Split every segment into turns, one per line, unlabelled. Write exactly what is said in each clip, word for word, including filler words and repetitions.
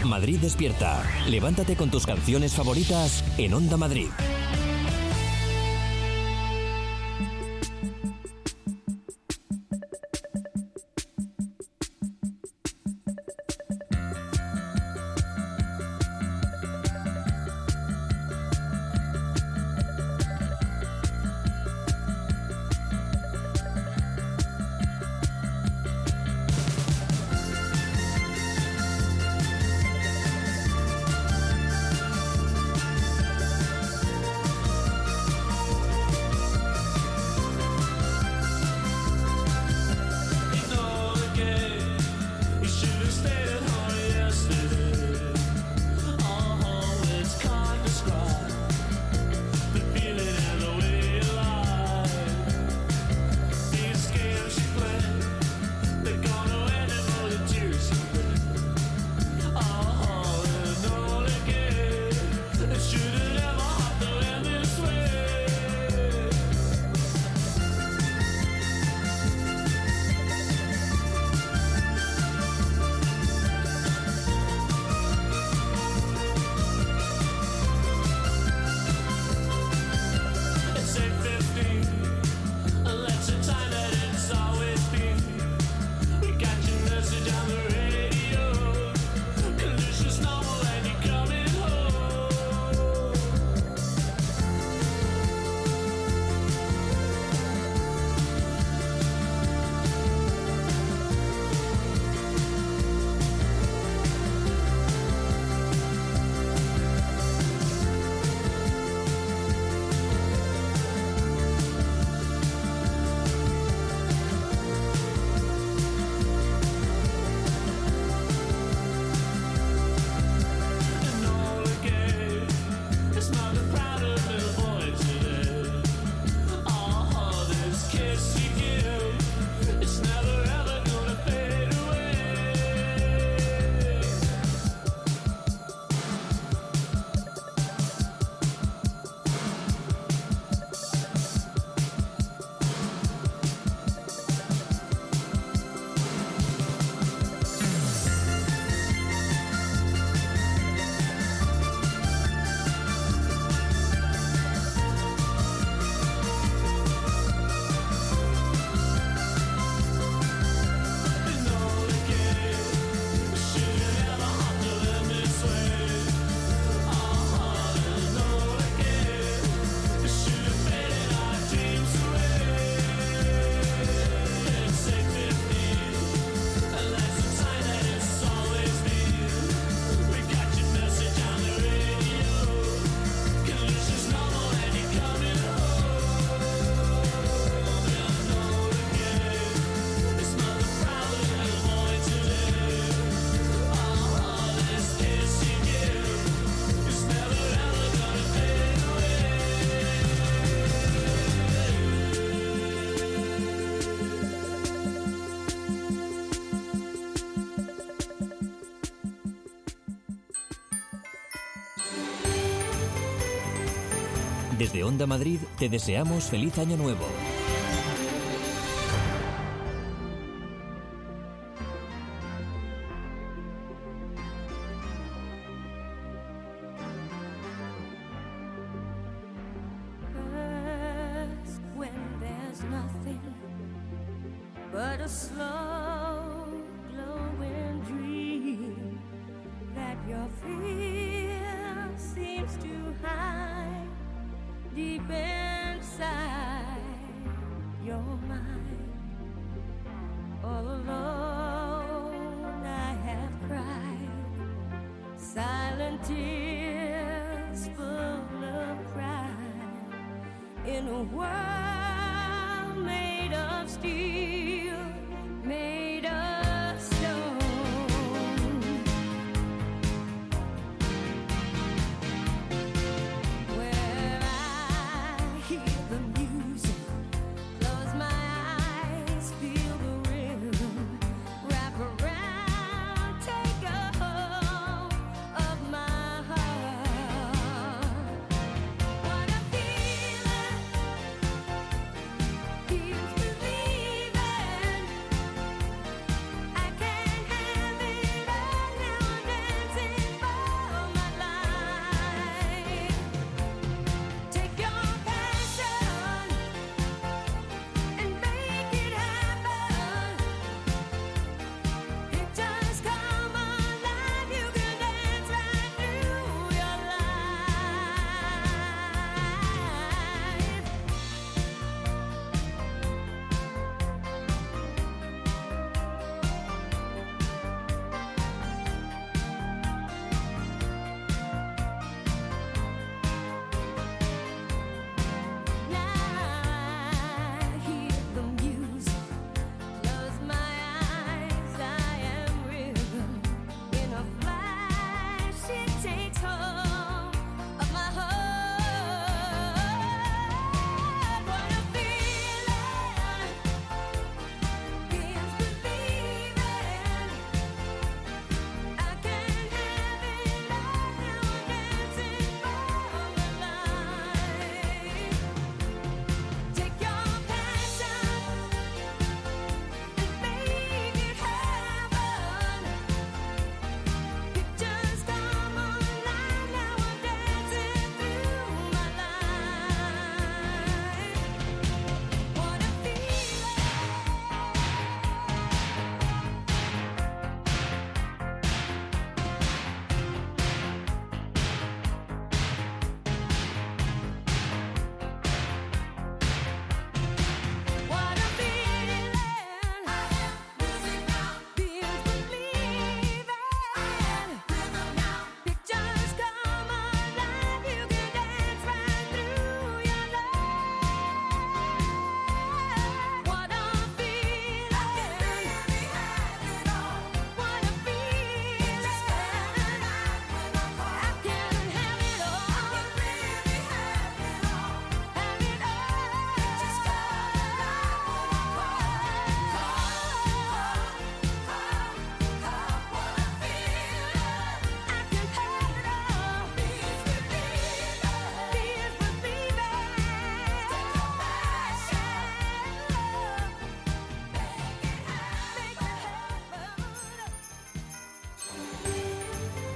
Madrid despierta. Levántate con tus canciones favoritas en Onda Madrid. Desde Onda Madrid te deseamos feliz año nuevo.
Keeps me leaving.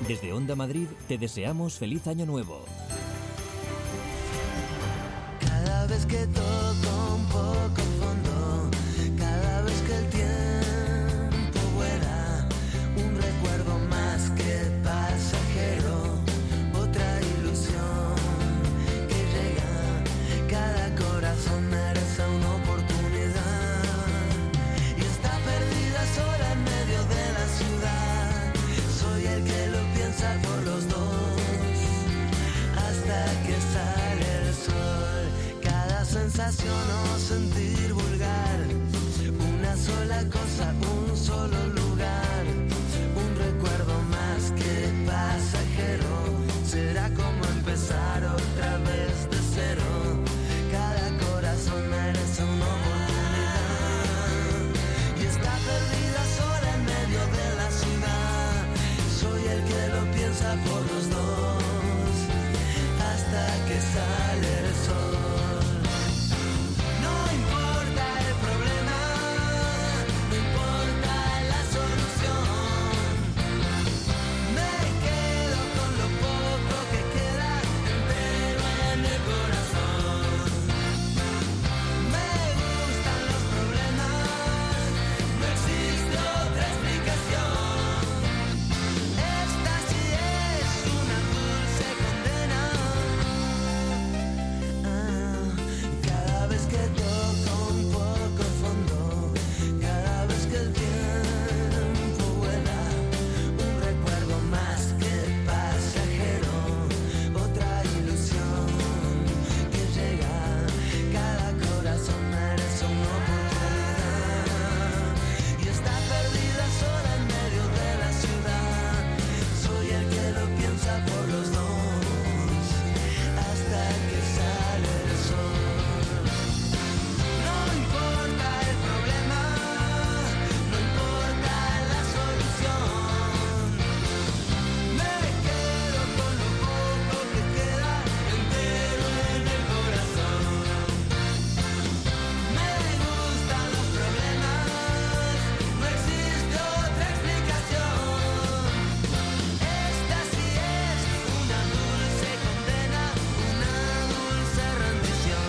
Desde Onda Madrid te deseamos feliz año nuevo.
Cada vez que toco un poco fondo, cada vez que el tiempo vuela, un recuerdo más que pasajero, otra ilusión que llega, cada corazón merece una oportunidad y está perdida sola en medio de la ciudad. Soy el que lo piensa por los dos hasta que sale el sol. Cada sensación o sentir vulgar, una sola cosa, un solo lugar, un recuerdo más que pasajero. Será como empezar otra vez de cero. Cada corazón merece una oportunidad y está perdida sola en medio de la ciudad. Soy el que lo piensa por los dos hasta que sale el sol. No importa el problema, no importa la solución. Me quedo con lo poco que queda entero en el corazón. Me gustan los problemas, no existe otra explicación. Esta sí es una dulce condena. Ah, cada vez que toco un poco fondo, cada vez que el tiempo vuela, un recuerdo más que pasajero, otra ilusión que llega, cada corazón merece una oportunidad y está perdida sola en medio de la ciudad. Soy el que lo piensa por los dos hasta que sale el sol. No importa el problema, no importa la solución. Me quedo con lo poco que queda entero en el corazón. Me gustan los problemas, no existe otra explicación. Esta sí es una dulce condena, una dulce rendición.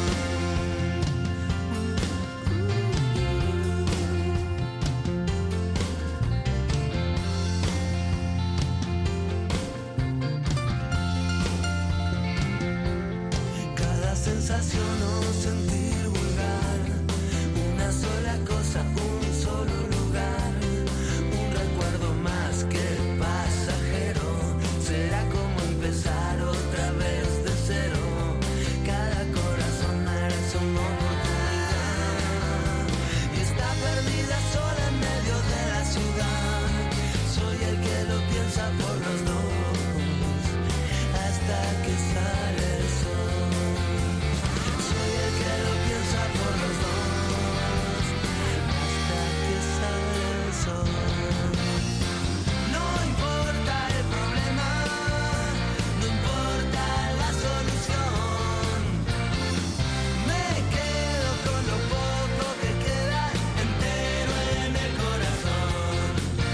Cada sensación o sentir vulgar, una sola cosa, un solo lugar, un recuerdo más que pasajero. Será como empezar otra vez de cero. Cada corazón merece una oportunidad y está perdida sola en medio de la ciudad. Soy el que lo piensa por los dos hasta que sale el sol. Soy el que lo piensa por los dos hasta que sale el sol. No importa el problema, no importa la solución. Me quedo con lo poco que queda entero en el corazón.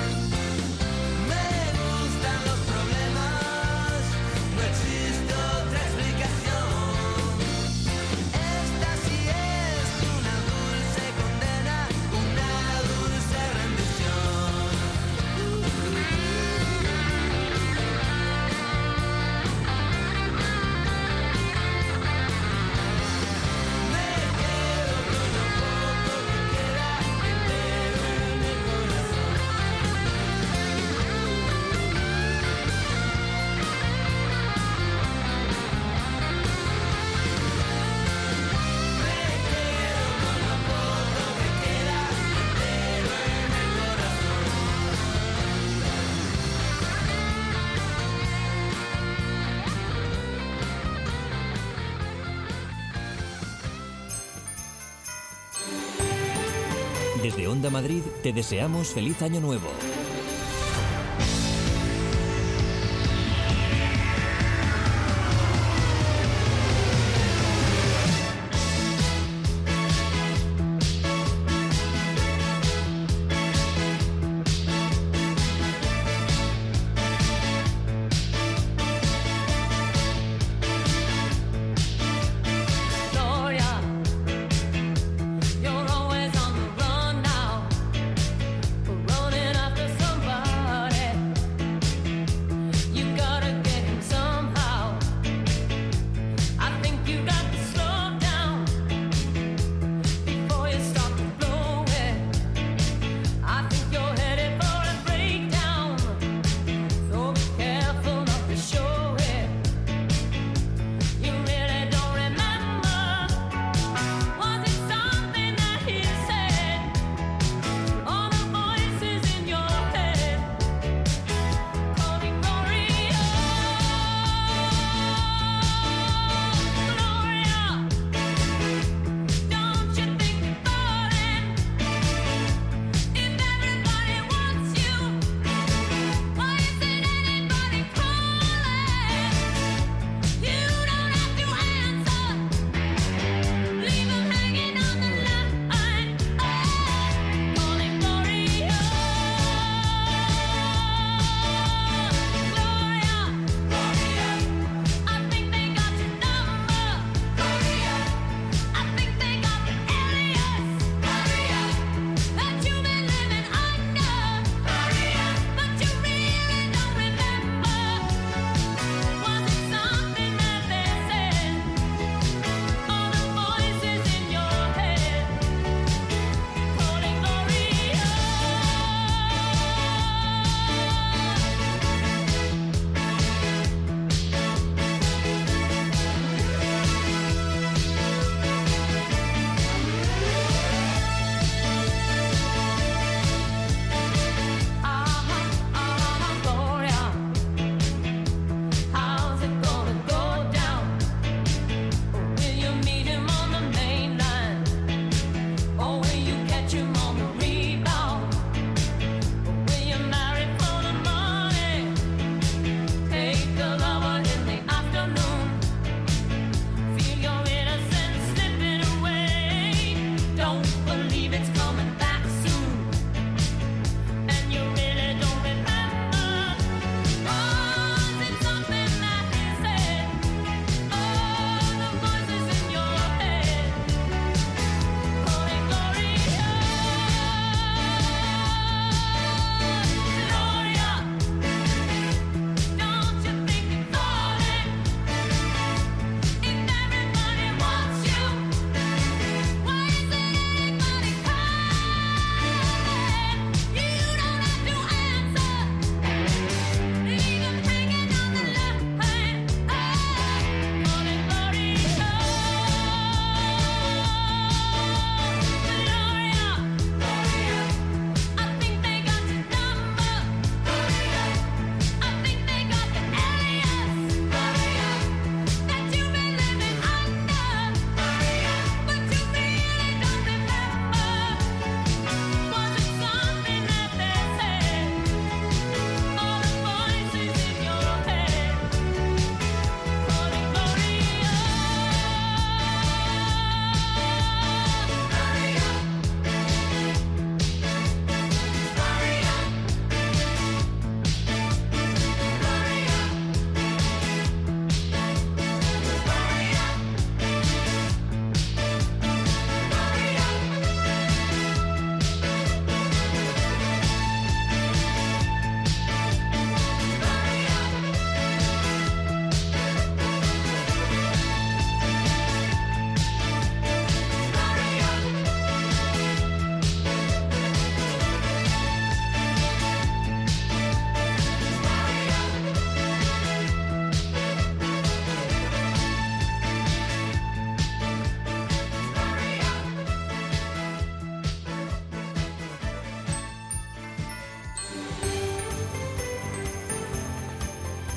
Me gustan los problemas, no existe otra explicación. Esta sí es una dulce condena, una dulce rendición. Me quedo con lo poco que queda entero en el corazón. Me quedo con lo poco que queda entero en el corazón.
Desde Onda Madrid te deseamos feliz año nuevo.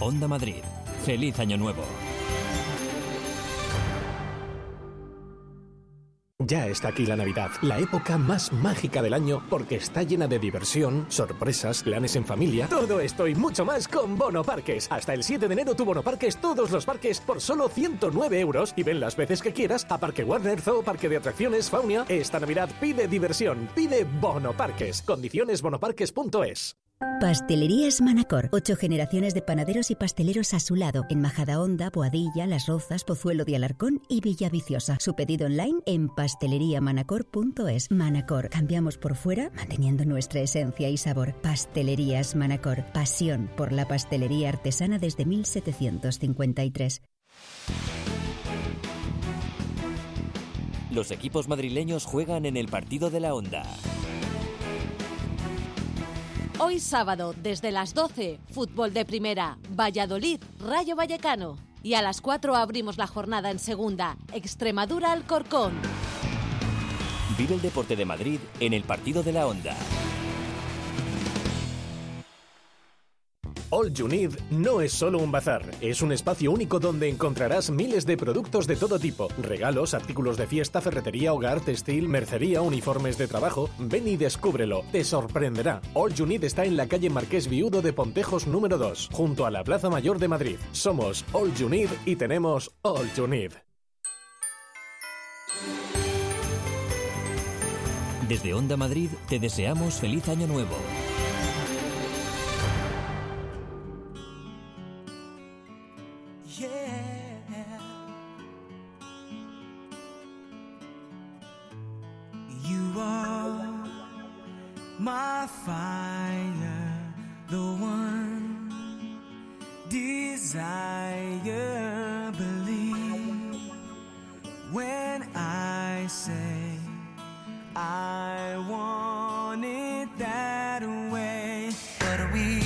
Onda Madrid. Feliz Año Nuevo.
Ya está aquí la Navidad, la época más mágica del año porque está llena de diversión, sorpresas, planes en familia, todo esto y mucho más con Bono Parques. Hasta el siete de enero tu Bono Parques todos los parques por solo ciento nueve euros y ven las veces que quieras a Parque Warner, Zoo, Parque de Atracciones, Faunia. Esta Navidad pide diversión, pide Bono Parques. Condiciones bonoparques punto es.
Pastelerías Manacor. Ocho generaciones de panaderos y pasteleros a su lado. En Majadahonda, Boadilla, Las Rozas, Pozuelo de Alarcón y Villaviciosa. Su pedido online en pastelería manacor punto es. Manacor. Cambiamos por fuera, manteniendo nuestra esencia y sabor. Pastelerías Manacor. Pasión por la pastelería artesana desde mil setecientos cincuenta y tres.
Los equipos madrileños juegan en el partido de la Onda.
Hoy sábado, desde las doce, fútbol de primera, Valladolid, Rayo Vallecano. Y a las cuatro abrimos la jornada en segunda, Extremadura Alcorcón.
Vive el deporte de Madrid en el partido de la Onda.
All You Need no es solo un bazar, es un espacio único donde encontrarás miles de productos de todo tipo, regalos, artículos de fiesta, ferretería, hogar, textil, mercería, uniformes de trabajo. Ven y descúbrelo, te sorprenderá. All You Need está en la calle Marqués Viudo de Pontejos número dos, junto a la Plaza Mayor de Madrid. Somos All You Need y tenemos All You Need.
Desde Onda Madrid te deseamos feliz Año Nuevo.
My fire, the one desire, believe when I say I want it that way. But we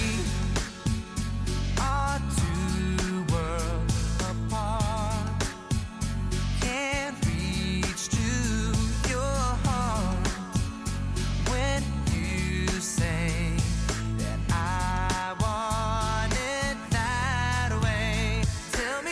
are two worlds apart, can't reach to your heart when say that I want it that way. Tell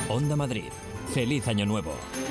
Onda Madrid. Feliz Año Nuevo.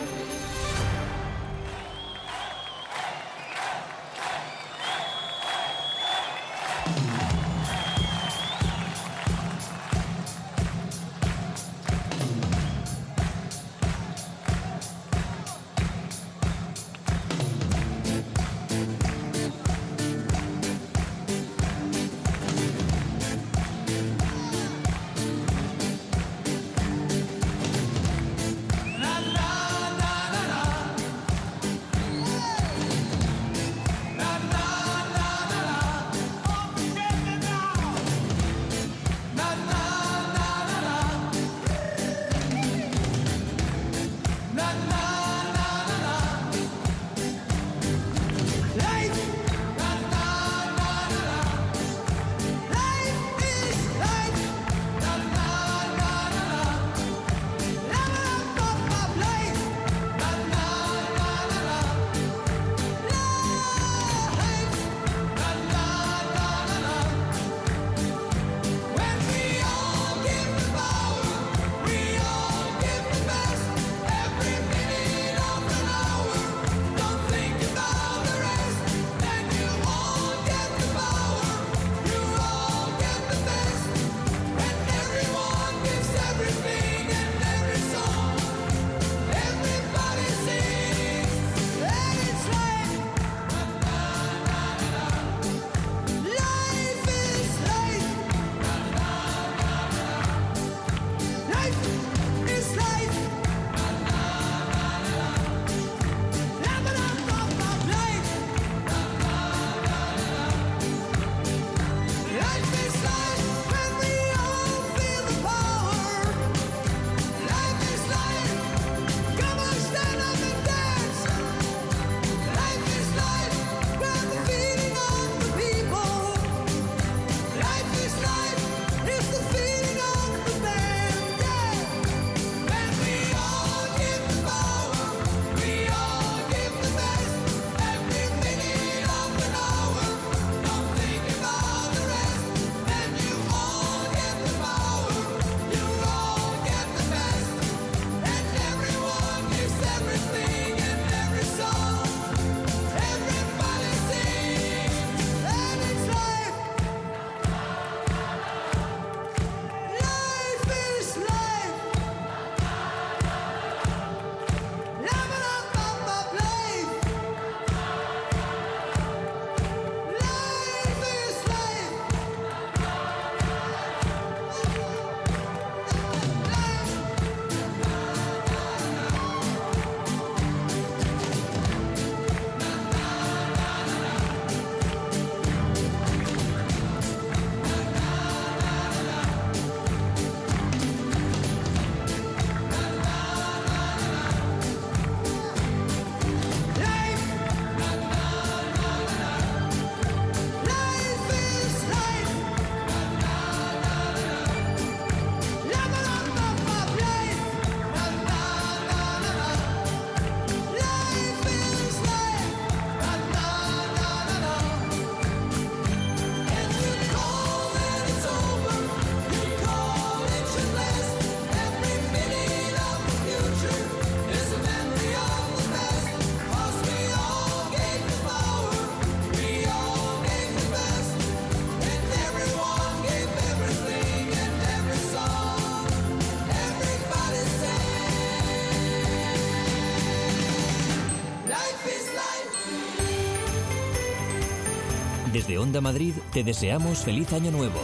Desde Onda Madrid te deseamos feliz Año Nuevo.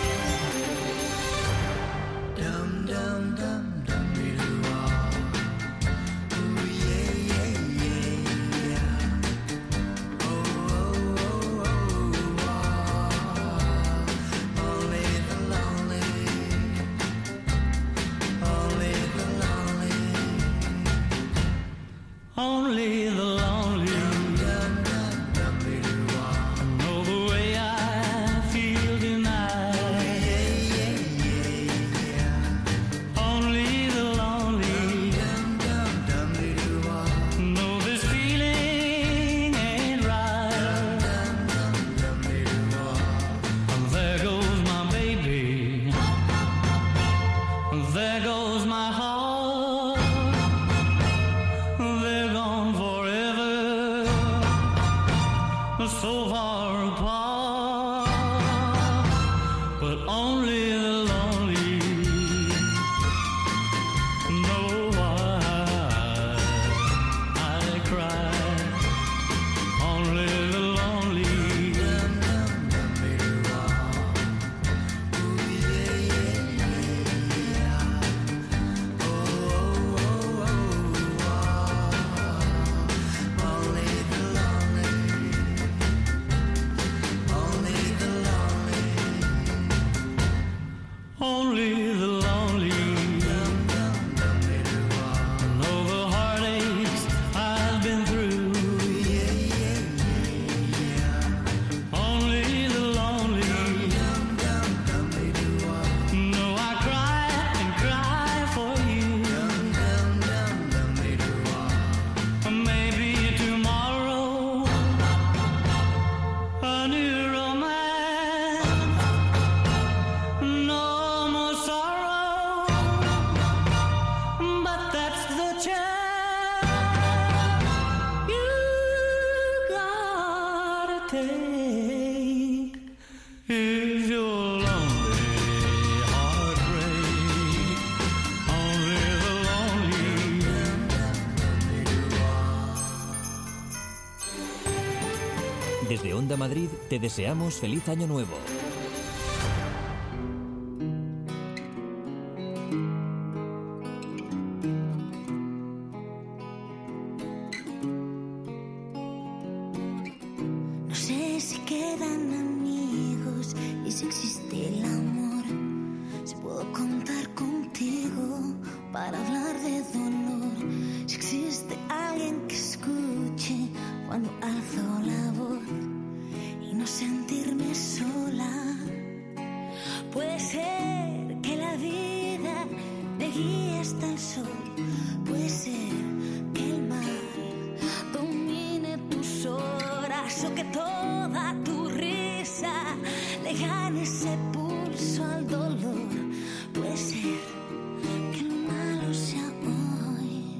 Only the lonely know the way I feel tonight. Only the lonely know this feeling ain't right. There goes my baby. There goes my heart.
Desde Onda Madrid te deseamos feliz año nuevo.
No sé si quedan amigos y si existe el amor. Si puedo contar contigo para hablar de dolor. Si existe alguien que escuche cuando alzo la voz y no sentirme sola. Puede ser que la vida me guíe hasta el sol. Puede ser que el mar domine tus horas o que toda tu risa le gane ese pulso al dolor. Puede ser que lo malo sea hoy.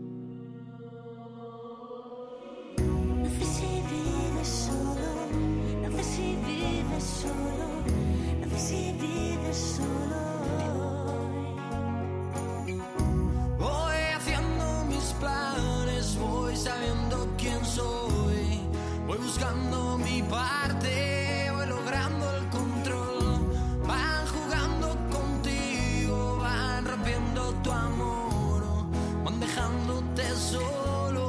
No sé si vives solo, no sé si vives solo, no sé si vives solo hoy.
Voy haciendo mis planes, voy sabiendo quién soy, voy buscando mi parte, voy logrando el control. Van jugando contigo, van rompiendo tu amor, van dejándote solo.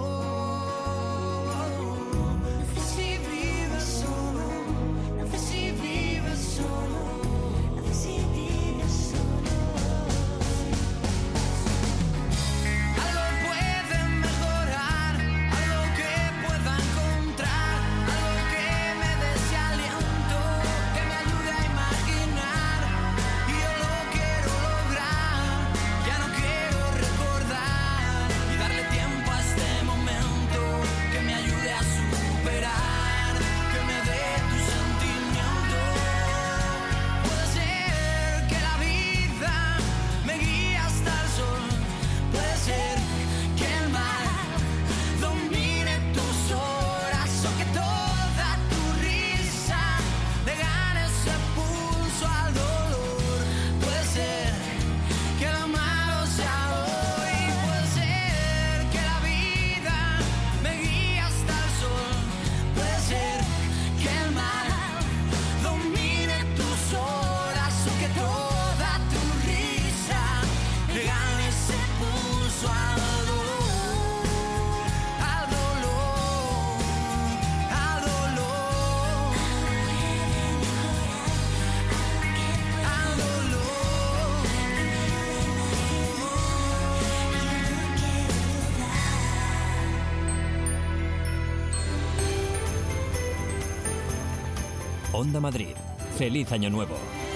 No sé si vives solo, no sé si vives solo, no sé si vives solo. Algo puede mejorar, algo que pueda encontrar, algo que me dé ese aliento, que me ayude a imaginar. Y yo lo quiero lograr, ya no quiero recordar y darle tiempo a este momento, que me ayude a superar, que me dé tu sentimiento. Puede ser que la vida me guíe hasta el sol, puede ser que el mar domine tus horas o que toda tu risa le gane ese pulso al dolor. Puede ser que lo malo sea hoy, puede ser que la vida me guíe hasta el sol, puede ser que el mar domine tus horas o que toda tu risa le gane ese pulso al dolor, al dolor, al dolor, al dolor.
Onda Madrid, feliz año nuevo.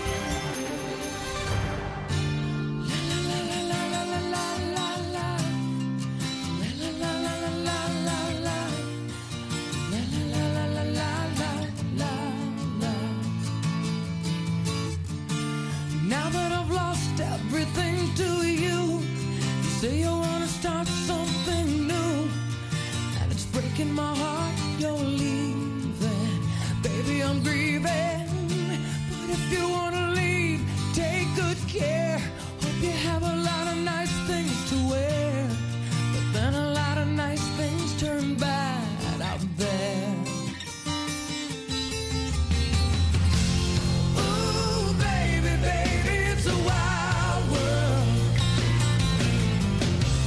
Now that I've lost everything to you, you say you wanna start something new, and it's breaking my heart you're leaving. Baby, I'm grieving, but if you wanna leave, take good care. Hope you have a lot of nice things to wear, but then a lot of nice things turn bad out there. Ooh, baby, baby, it's a wild world.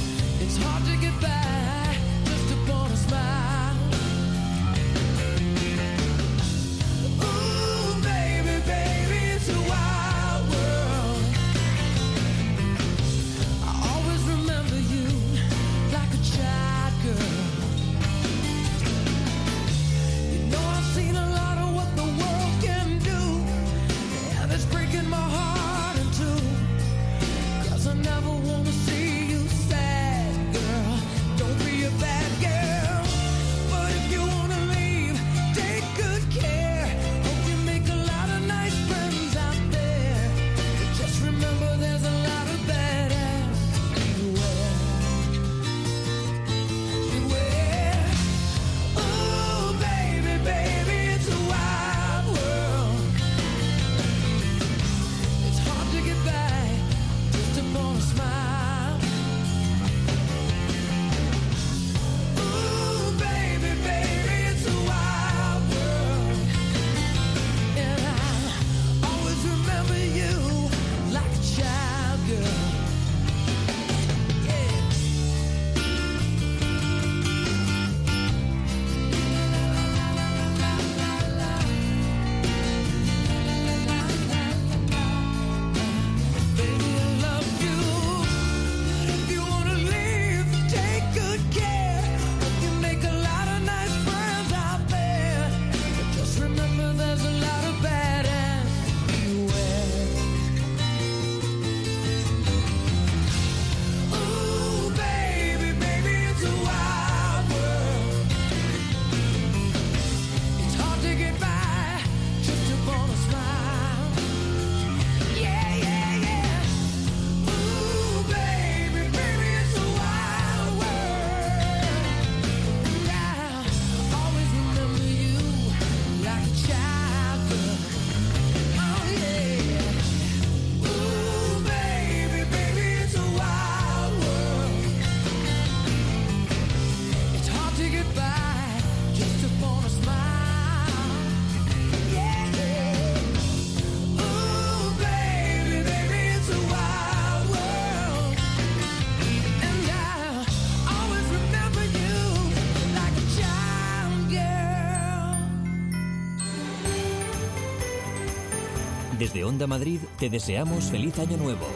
Desde Onda Madrid te deseamos feliz año nuevo.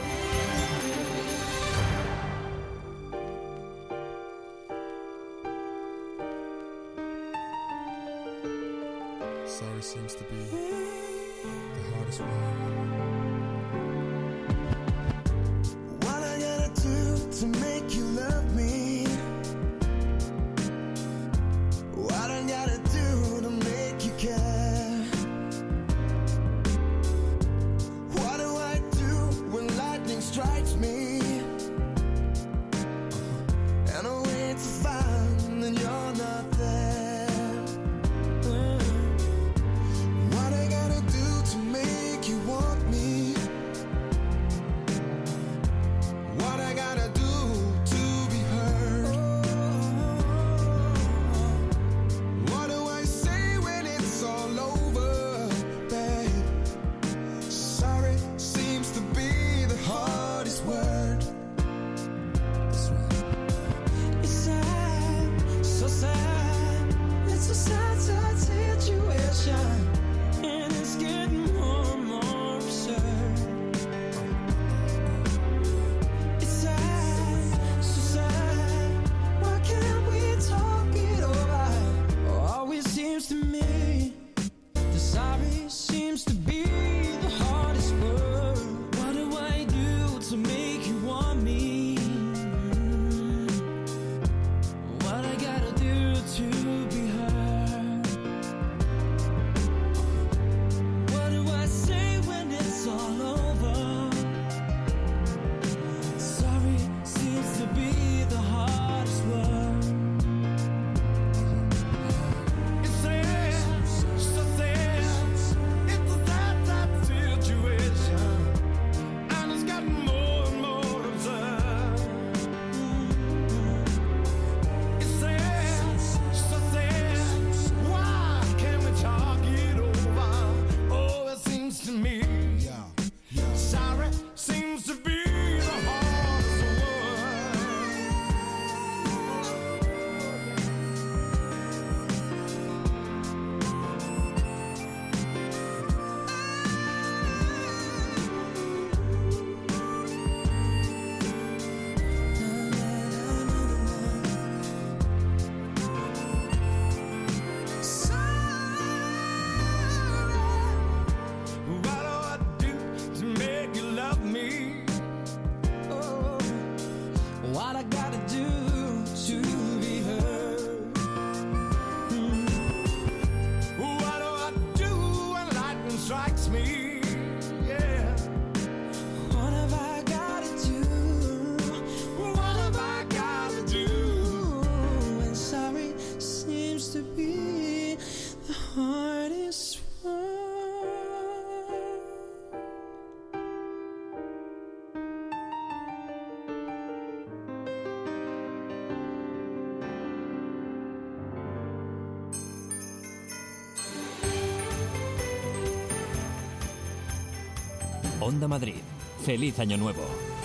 Sorry seems to be the hardest one.
What I gotta do to make you love me? What I gotta do to make you care? What do I do when lightning strikes me? And I wait to find that you're not there. What I gotta do to make you want me? What I gotta do to be heard? What do I say when it's all over, babe? Sorry seems to be the hardest word. It's sad, so sad. It's a sad, sad situation, and it's getting more and more absurd. It's sad, so sad. Why can't we talk it over? Always seems to me the sorry seems to be the hardest word. What do I do to make you want me? What I gotta do to be heard? What do I say when it's all over? Sorry seems to be the hardest word. It's sad, so sad. It's a sad, sad situation, and it's gotten more and more absurd. It's sad, so sad. Why can't we talk it over? Oh, it seems to me sorry seems to be the hardest word. What do I do to make you love me? Oh, what I gotta do to be heard? Hmm. What do I do when lightning strikes me? Yeah. What have I gotta do? What have I gotta do? And sorry seems to be the hardest one.
Onda Madrid, feliz año nuevo.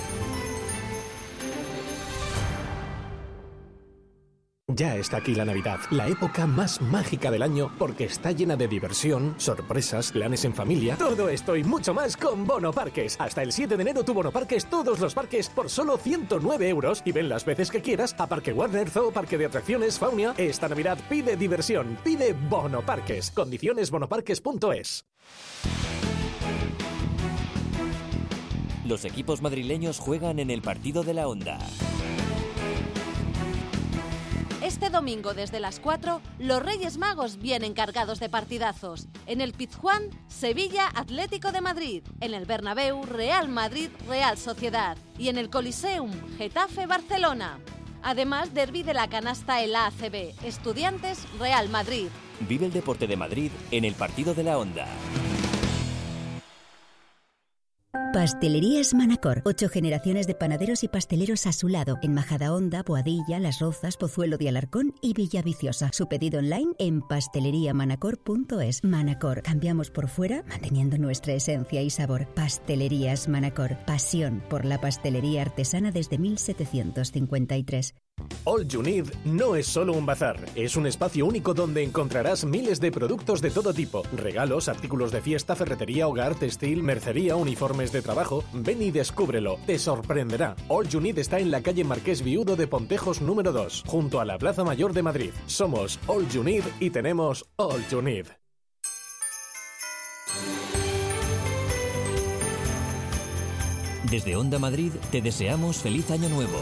Ya está aquí la Navidad, la época más mágica del año porque está llena de diversión, sorpresas, planes en familia. Todo esto y mucho más con Bono Parques. Hasta el siete de enero tu Bono Parques, todos los parques por solo ciento nueve euros y ven las veces que quieras a Parque Warner, Zoo, Parque de Atracciones, Faunia. Esta Navidad pide diversión, pide Bono Parques. Condiciones bonoparques punto es.
Los equipos madrileños juegan en el partido de la Onda.
Este domingo desde las cuatro, los Reyes Magos vienen cargados de partidazos. En el Pizjuán, Sevilla Atlético de Madrid. En el Bernabéu, Real Madrid Real Sociedad. Y en el Coliseum, Getafe Barcelona. Además, derbi de la canasta en la A C B, Estudiantes Real Madrid.
Vive el deporte de Madrid en el partido de la Onda.
Pastelerías Manacor. Ocho generaciones de panaderos y pasteleros a su lado. En Majadahonda, Boadilla, Las Rozas, Pozuelo de Alarcón y Villaviciosa. Su pedido online en pastelería manacor punto es. Manacor. Cambiamos por fuera, manteniendo nuestra esencia y sabor. Pastelerías Manacor. Pasión por la pastelería artesana desde mil setecientos cincuenta y tres.
All You Need no es solo un bazar, es un espacio único donde encontrarás miles de productos de todo tipo, regalos, artículos de fiesta, ferretería, hogar, textil, mercería, uniformes de trabajo. Ven y descúbrelo, te sorprenderá. All You Need está en la calle Marqués Viudo de Pontejos número dos, junto a la Plaza Mayor de Madrid. Somos All You Need y tenemos All You Need.
Desde Onda Madrid te deseamos feliz año nuevo.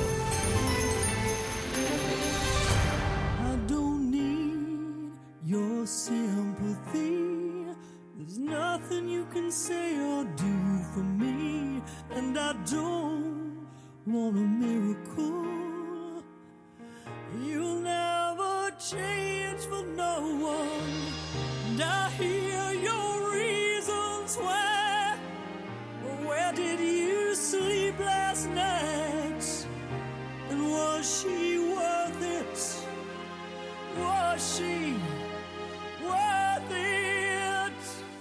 Your sympathy, there's nothing you can say or do for me, and I don't want a miracle. You'll never change for no one, and I hear your reasons why. But where did you sleep last night? And was she worth it? Was she worth it?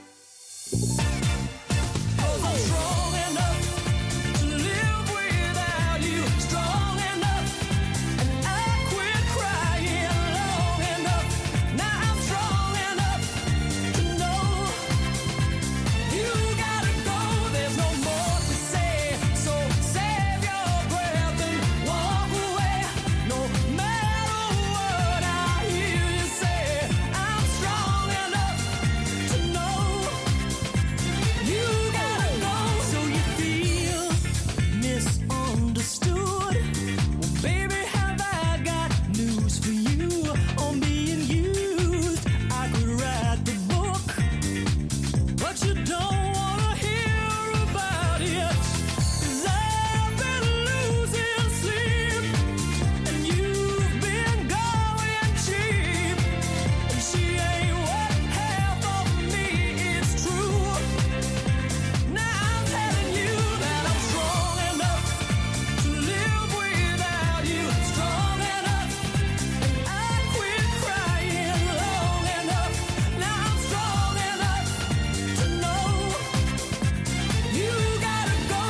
'Cause I'm strong enough to live without you, strong enough, and I quit crying long enough. Now I'm strong enough to know you gotta go. There's no more to say, so save your breath and walk away. No matter what I hear you say, I'm strong enough to know you gotta go. So you feel misunderstood? Well, baby, have I got news for you? On being used, I could write the book, but you don't wanna hear about it. 'Cause I've been losing sleep, and you've been going cheap. And she ain't what half of me is true. Now I'm telling you that I'm strong enough to live without you, strong enough, and I quit crying long enough. Now I'm strong enough to know you gotta go.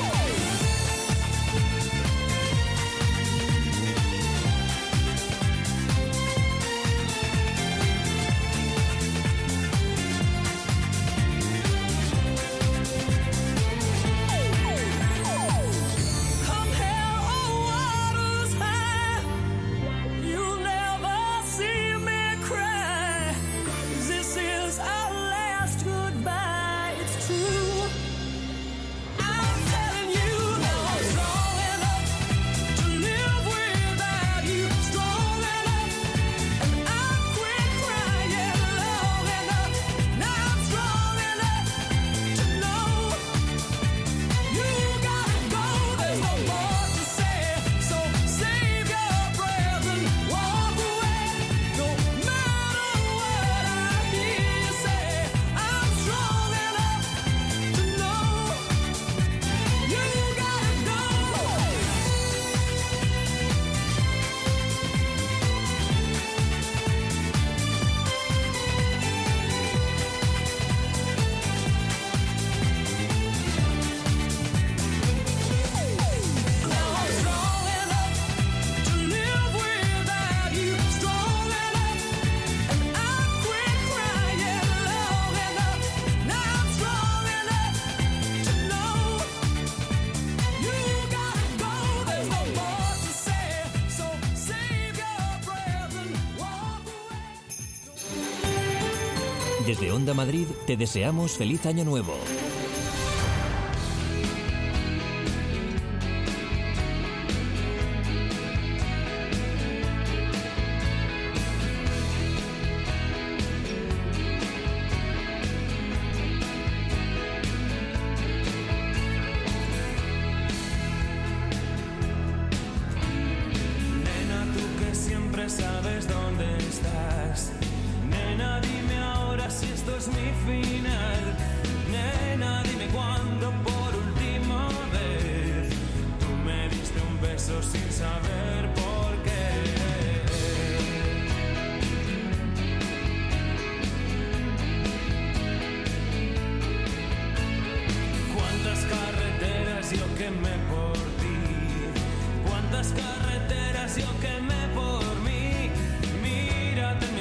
Come hell or waters high, you'll never see me cry. 'Cause this is our last goodbye, it's true. I'm telling you now I'm strong enough to live without you, strong enough, and I quit crying long enough. Now I'm strong enough to know you gotta go. There's no more to say, so save your breath and walk away. No matter what I hear you say, I'm strong enough to know you gotta go. Now I'm strong enough to live without you, strong enough, and I quit crying long enough. Now I'm strong enough to know you gotta go. There's no more to say, so save your breath and walk away.
Desde Onda Madrid te deseamos feliz año nuevo.
Nena, tú que siempre sabes dónde estás. Nena, dime ahora si esto es mi final. Nena, dime cuándo por última vez tú me diste un beso sin saber por qué. Cuántas carreteras yo quemé por ti, cuántas carreteras yo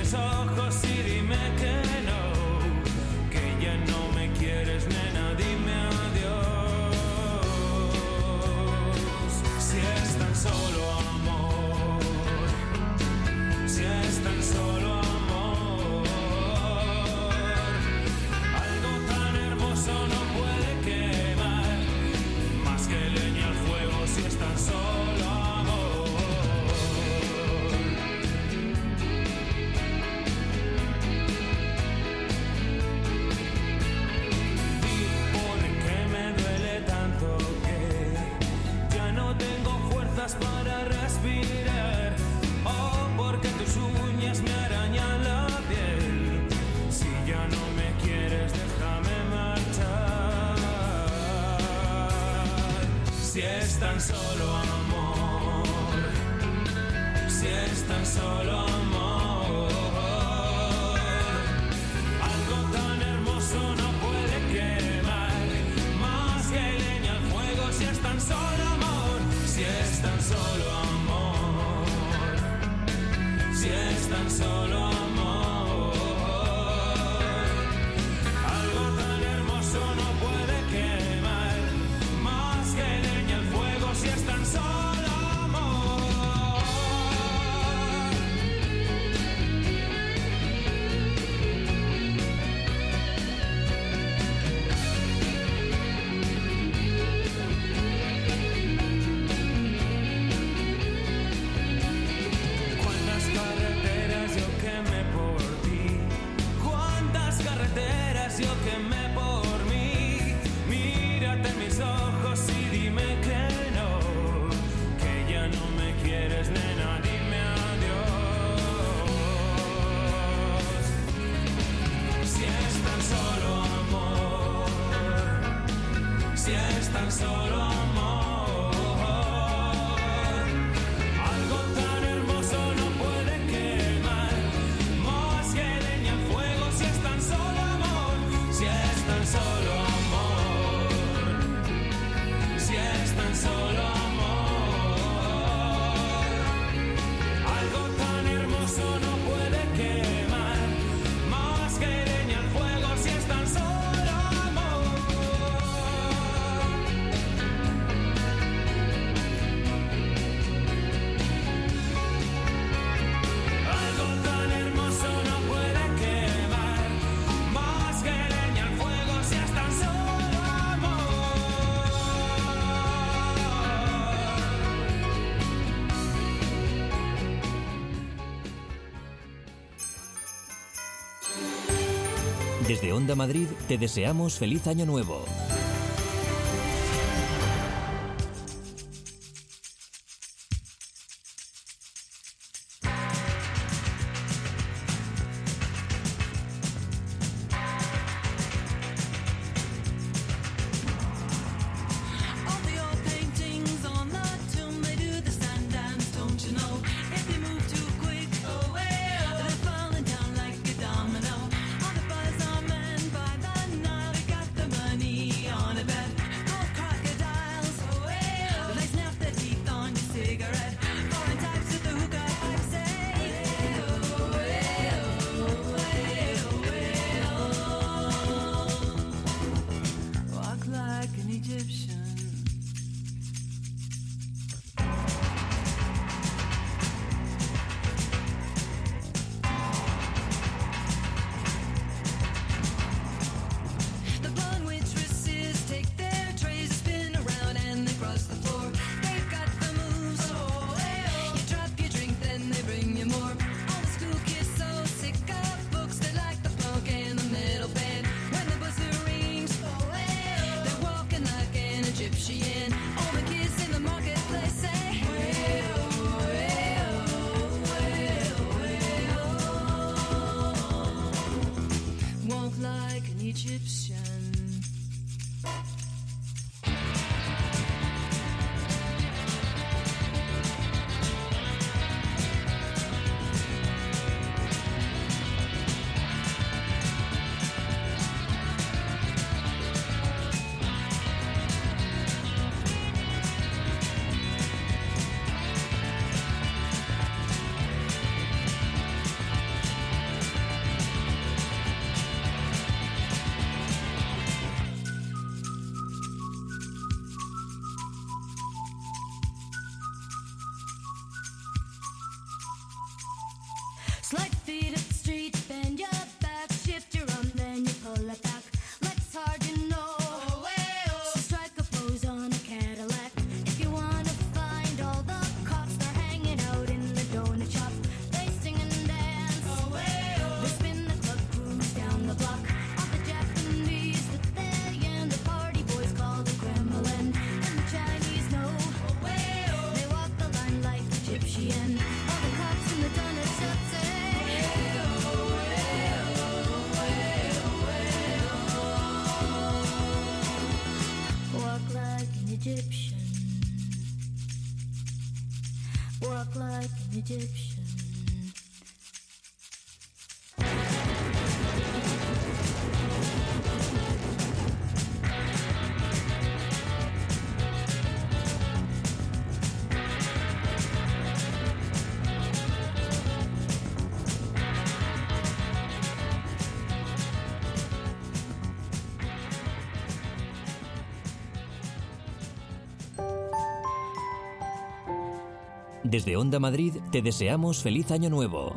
mis ojos y dime que no, que ya no me quieres, nena, dime adiós. Si es tan solo amor, si es tan solo amor, algo tan hermoso no puede quemar más que leña al fuego. Si es tan solo amor, y por qué me duele tanto que ya no tengo fuerzas para respirar. Oh, porque tus uñas me arañan la piel. Si ya no me quieres, déjame marchar. Si es tan solo amor, si es tan solo amor, algo tan hermoso no puede quemar más que leña al fuego. Si es tan solo amor, si es tan solo amor, si es tan solo amor, algo tan hermoso no puede quemar más que leña al fuego. Si es tan solo amor. Cuántas carreteras yo quemé por ti, cuántas carreteras yo quemé por mí. Mírate en mis ojos y dime que no, que ya no me quieres, nena, dime adiós. Si es tan solo amor, si es tan solo amor, algo tan hermoso no puede quemar más que leña al fuego. Si es tan solo amor, si es tan solo amor, si es tan solo amor, algo tan hermoso no puede quemar más que leña al fuego. Si es tan solo amor. Algo tan hermoso no puede quemar más que leña al fuego. Si es tan solo amor.
Desde Onda Madrid te deseamos feliz año nuevo.
All the old paintings on the tomb, they do the sand dance, don't you know? If you move too quick, oh, they're falling down like a domino. All the buzz are men by the Nile, they got the money
Slight feet up the street, bend your back, shift your arm, then you pull it back. Legs hard, you know. Oh, hey, oh. So strike a pose on a Cadillac. If you wanna find all the cops, they're hanging out in the donut shop. They sing and dance. Oh, hey, oh. They spin the club, cruise down the block. All the Japanese that they and the party boys call the Kremlin. And the Chinese know. Oh, hey, oh. They walk the line like Egyptian. All the cops in the donut shop say. Walk like an Egyptian. Walk like an Egyptian.
Desde Onda Madrid te deseamos feliz año nuevo.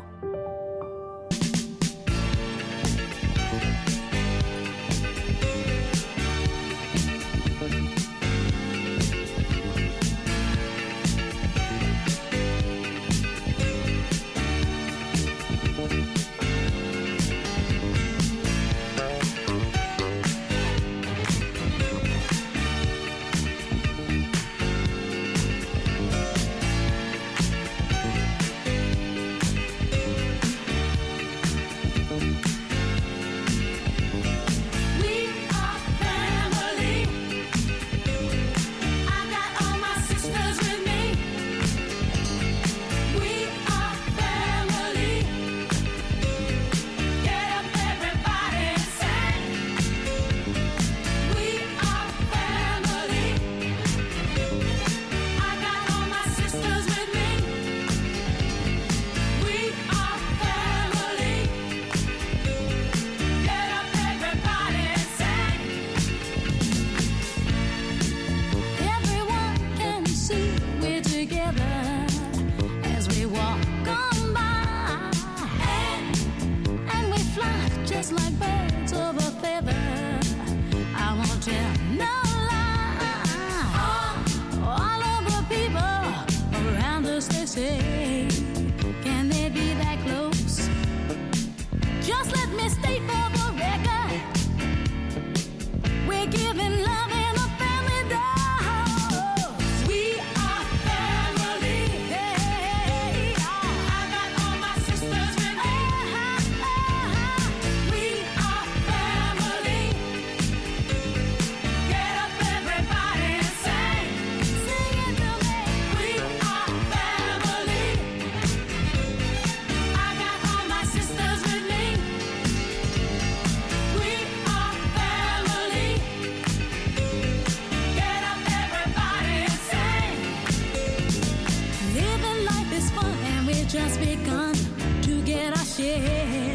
Just begun to get our share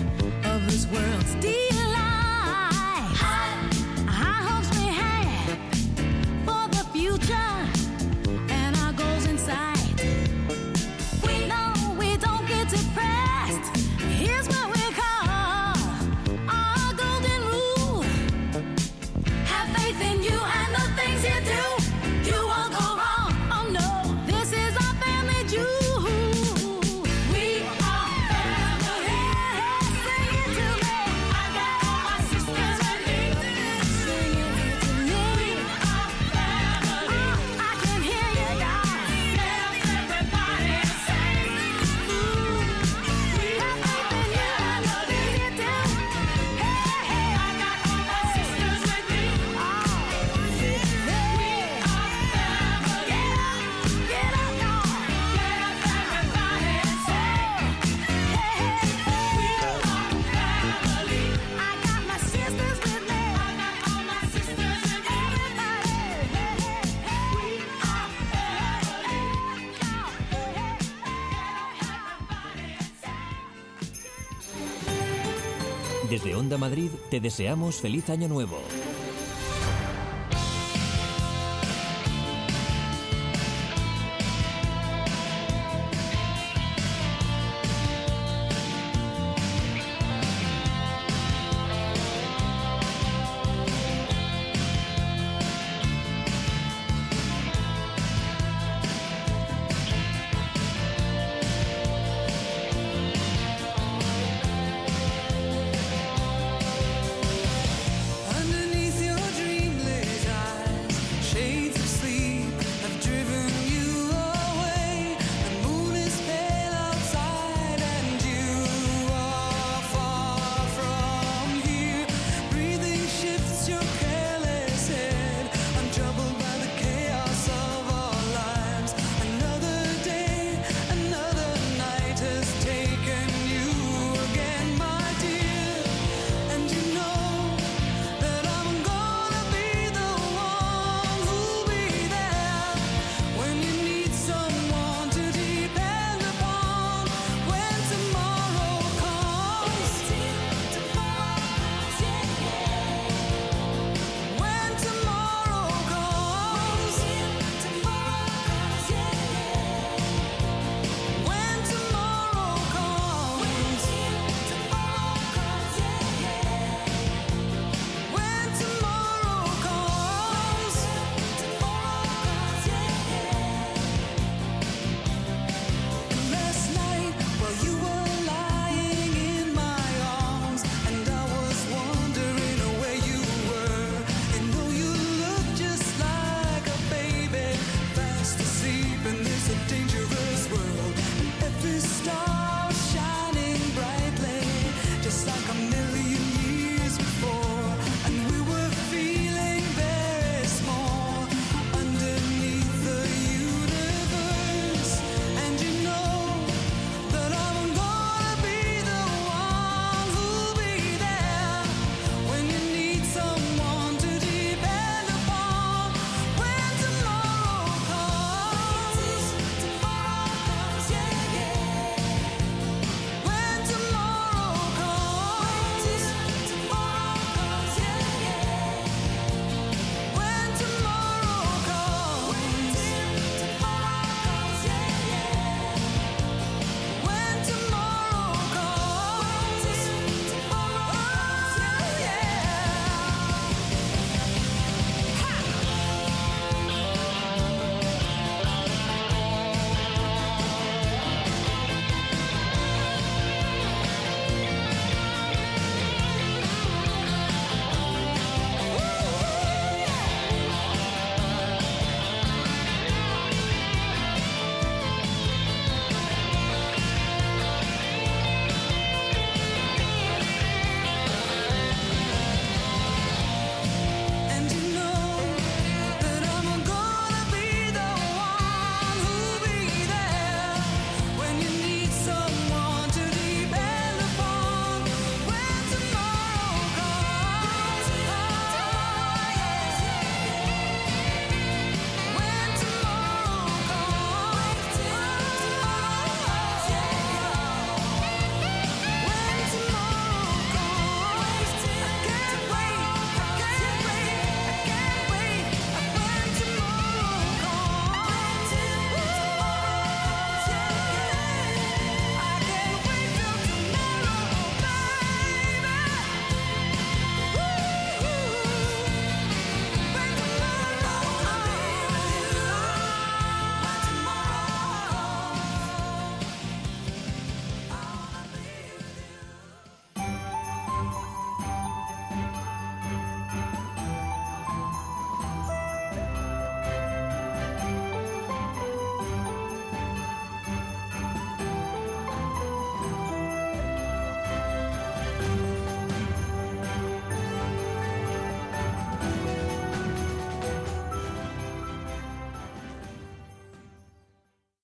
of this world's delight. High, high hopes we have for the future and our goals in sight. We know we don't get depressed. Here's what we call our golden rule. Have faith in you and the things you do. You won't go wrong. Oh no, this is our family jewel.
Desde Onda Madrid te deseamos feliz año nuevo.